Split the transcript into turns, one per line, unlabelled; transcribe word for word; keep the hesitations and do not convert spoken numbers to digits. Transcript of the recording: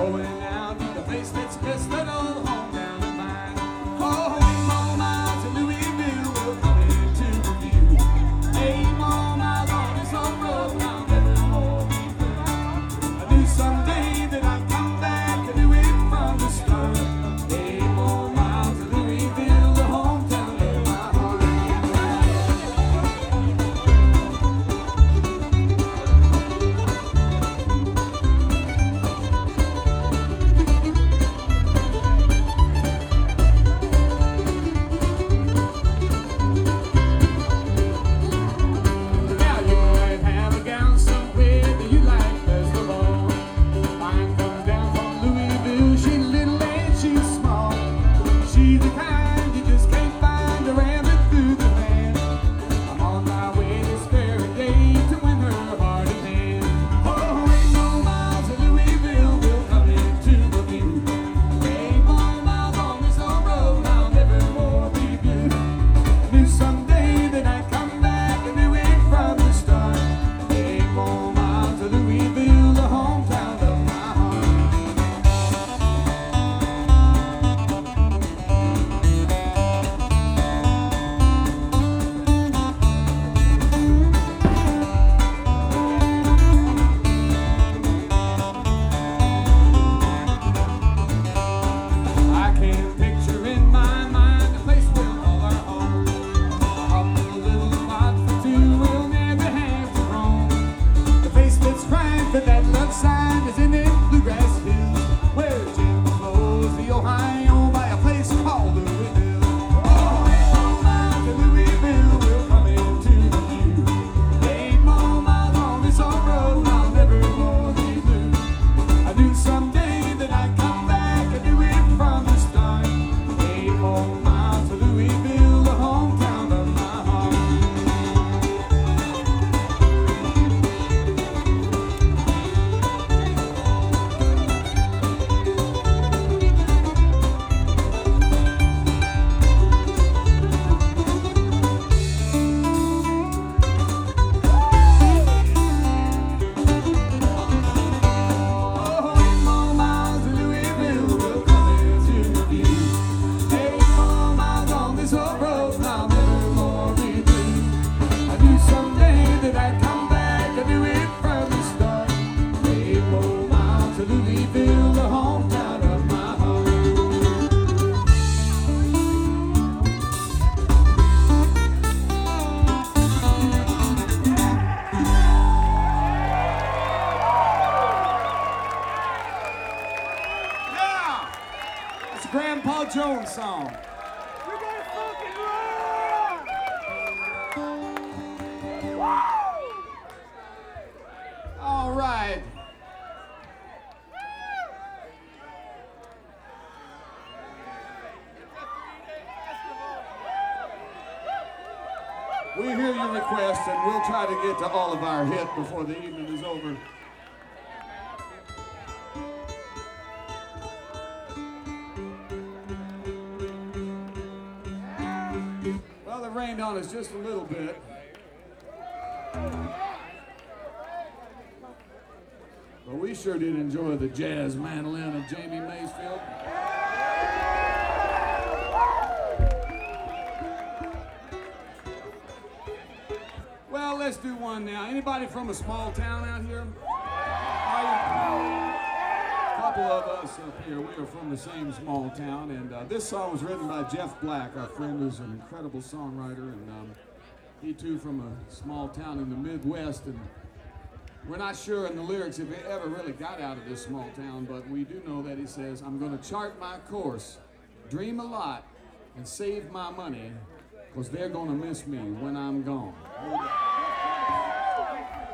Going out to the place that's best that old hometown of mine. Oh, eight more miles to Louisville will come into view. Eight more miles on this old road, I'll never more be blue. I knew someday that I'd come back and do it from the start. Eight more miles to Louisville, the hometown of my heart. Now you might have a gal somewhere that you like best of all. Mine comes down from Louisville, she's little and she's small. She's the kind you just can't find a rabbit through the land. I'm on my way this very day to win her heart and hand. Oh, eight more miles to Louisville will come into the view. Eight more miles on this old road, I'll never more be blue. I knew someday that I'd come back and do it from the start. Eight more miles to Louisville, the hometown of my heart. I can picture in my mind a place we'll call our home. A humble little spot for two we'll never have to roam. The face that's crying for that love sign is in them bluegrass hills, where Jim flows the Ohio by a place called Louisville. Oh, eight more miles to Louisville will come into view. Eight more miles on this old road, I'll never more be blue. I knew someday that I'd come back and do it from the start. Eight more miles to Louisville, the hometown of my heart. Oh, eight more miles to Louisville will come into view. Eight more miles on this old road, I'll never more be blue. I knew someday that I'd come back and do it from the start. Eight more miles to Louisville, the hometown of my heart. Yeah! It's a Grandpa Jones song. All right. We hear your request and we'll try to get to all of our hit before the evening is over. Well, it rained on us just a little bit. But we sure did enjoy the jazz mandolin of Jamie Maysfield. Well, let's do one now. Anybody from a small town out here? Are you? A couple of us up here, we are from the same small town, and uh, this song was written by Jeff Black, our friend who's an incredible songwriter, and um, he too from a small town in the Midwest, and we're not sure in the lyrics if he ever really got out of this small town, but we do know that he says, I'm gonna chart my course, dream a lot, and save my money, because they're gonna miss me when I'm gone.